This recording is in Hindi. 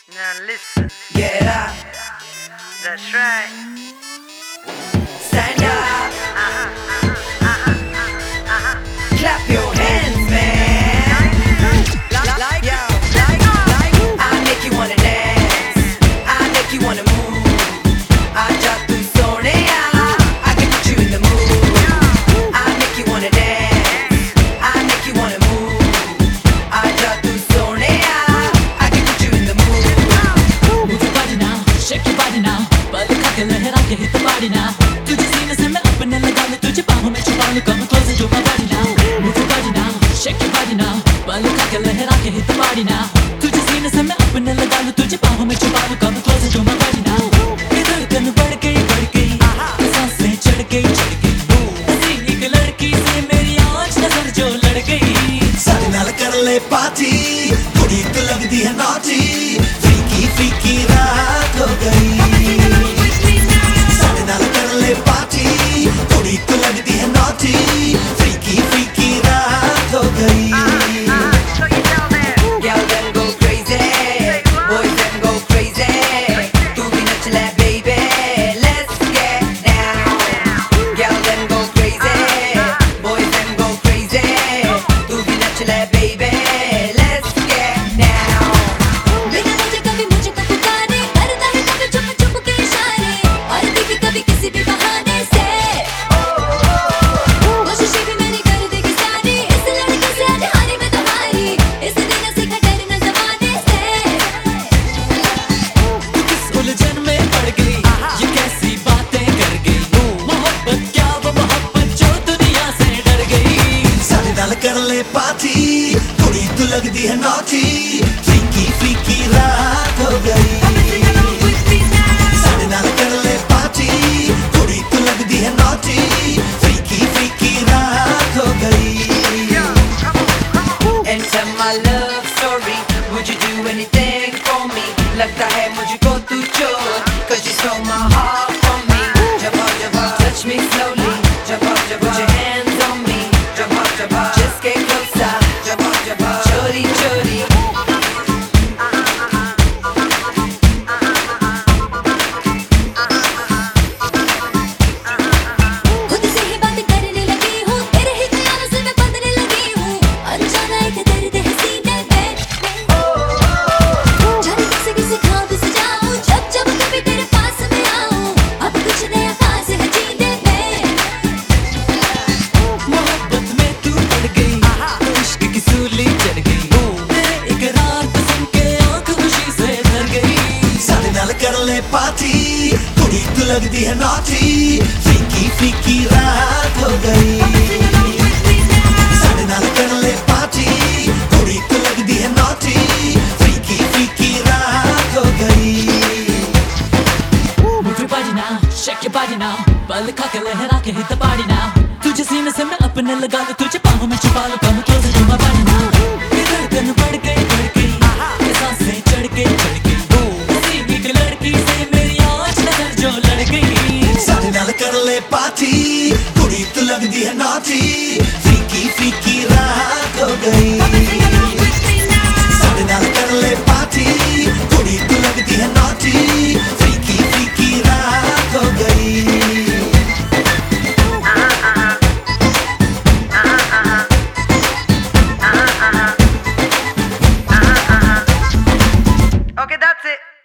Now listen. Get up. That's right. Stand up. Clap your hands, man. I make you wanna dance. I make you wanna move. आजा तू Sonia, I can put you in the mood. I make you wanna dance. I make you wanna move. आजा तू Sonia, I can put you in the mood. Move your body now, shake your body now. पल खा के लहरा के hit the body now. तुझे सीने से मैं अपने लगा लूं, तुझे बाहों में छुपा लूं, come close to my body now. Move your body now, shake your body now. पल खा के लहरा के hit the body now. तुझे सीने से मैं अपने लगा लूं, तुझे बाहों में छुपा लूं, come close to my body now. ये धड़कन बढ़ गई, सांसें चढ़ गई, हसीन एक लड़की से मेरी आज नजर जो लड़ गई. सारे नाल कर ले पार्टी, कुड़ी तो लगदी है naughty, freaky freaky रात हो गई. सारे नाल कर ले पार्टी, कुड़ी तो लगदी है naughty, freaky freaky रात हो गई. So you tell me. Girl them go crazy, boys them go crazy. तू भी नच ले baby, let's get down. Girl them go crazy, boys them go crazy. तू भी नच ले baby, let's get down. बिना मुझे कभी मुझको पुकारे, करता है कभी चुप चुप के इशारे, और भी कभी किसी भी बहाने से. कोशिशें भी मेरी कर देगी सारी, इस लड़के से आज हारी मैं तुम्हारी, इस दिन सीखा डरना ज़माने से. तू किस उलझन में पड़ गई, ये कैसी बातें कर गई. मोहब्बत क्या वो मोहब्बत जो दुनिया से डर गई. सारे नाल कर ले पार्टी, कुड़ी तो लगदी है naughty, freaky freaky रात हो गई. सारे नाल कर ले पार्टी, कुड़ी तो लगदी है naughty, freaky freaky रात हो गई. Enter my love story, would you do anything for me? लगता है मुझको तू चोर, 'cause you stole my heart from me. Jabba, touch me slowly. Jabba, put your hands on me. Jabba, just get closer. Jabba, chori chori. खुद से ही बात करने लगी हूँ, तेरे ही ख्यालों से मैं बंधने लगी हूँ, अनजाना एक दर्द है सीने में. जाने किसी ख्वाब से जाऊँ, जब कभी तेरे पास में आऊँ, अब कुछ नया खास है जीने में. मोहब्बत में तू पड़ गई, इश्क की सूली चढ़ गई. तेरे इकरार को सुन के आँख खुशी से भर गई. सारे नाल कर ले पार्टी, कुड़ी तो लगदी है naughty, freaky freaky रात हो गई. सारे नाल कर ले पार्टी, कुड़ी तो लगदी है naughty, freaky freaky रात हो गई. Move your body now, shake your body now. पल खा के लहरा के hit the body now. तुझे सीने से मैं अपने लगा लूं, तुझे बाहों में छुपा लूं, come closer to my body now. ये धड़कन बढ़ गई, ये सांसें चढ़ गई, हसीन एक लड़की से मेरी आज नजर जो लड़ गई. सारे नाल कर ले पार्टी, कुड़ी तो लगदी है naughty, freaky freaky रात हो गई. सारे नाल कर ले पार्टी, कुड़ी तो लगदी है naughty, freaky freaky रात हो गई. Okay, that's it.